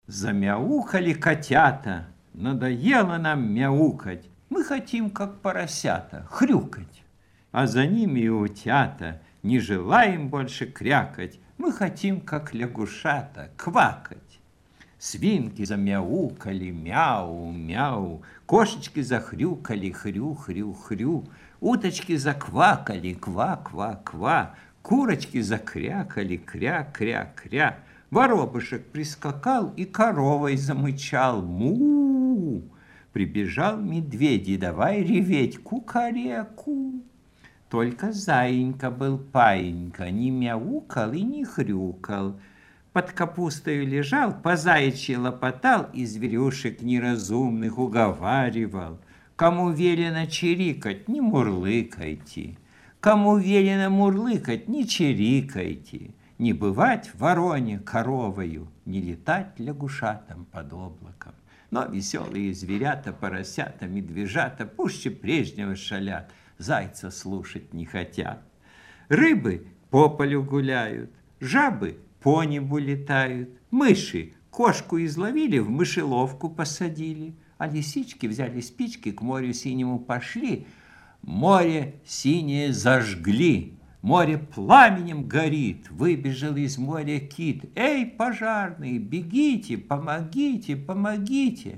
Замяукали котята, надоело нам мяукать. Мы хотим, как поросята, хрюкать. А за ними и утята, не желаем больше крякать. Мы хотим, как лягушата, квакать. Свинки замяукали, мяу, мяу. Кошечки захрюкали, хрю, хрю, хрю. Уточки заквакали, ква, ква, ква. Курочки закрякали, кря, кря, кря. Воробушек прискакал и коровой замычал. Му! Прибежал медведь, давай реветь, кукареку. Только заинька был паинька, не мяукал и не хрюкал. Под капустой лежал, по заячьи лопотал и зверюшек неразумных уговаривал. Кому велено чирикать, не мурлыкайте. Кому велено мурлыкать, не чирикайте. Не бывать вороне коровою, не летать лягушатам под облаком. Но веселые зверята, поросята, медвежата пуще прежнего шалят, зайца слушать не хотят. Рыбы по полю гуляют, жабы по небу летают, мыши кошку изловили, в мышеловку посадили, а лисички взяли спички, к морю синему пошли, море синее зажгли. Море пламенем горит, выбежал из моря кит. Эй, пожарные, бегите, помогите, помогите.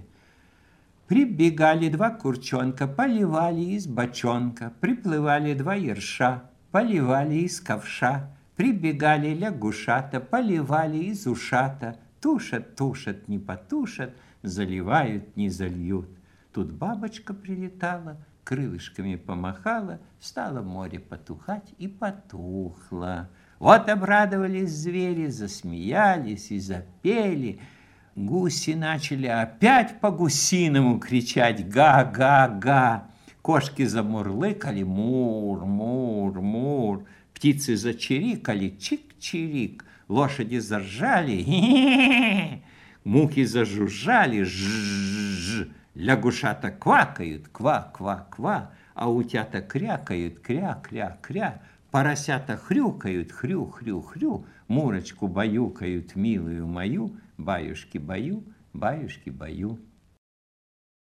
Прибегали два курчонка, поливали из бочонка. Приплывали два ерша, поливали из ковша. Прибегали лягушата, поливали из ушата. Тушат, тушат, не потушат, заливают, не зальют. Тут бабочка прилетала, крылышками помахала, стало море потухать и потухло. Вот обрадовались звери, засмеялись и запели. Гуси начали опять по-гусиному кричать «га-га-га». Кошки замурлыкали «мур, мур, мур». Птицы зачирикали «чик-чирик». Лошади заржали «хе-хе-хе». Мухи зажужжали «жжж». Лягушата квакают, ква-ква-ква, а утята крякают, кря-кря-кря, поросята хрюкают, хрю-хрю-хрю, мурочку баюкают, милую мою, баюшки-баю, баюшки-баю.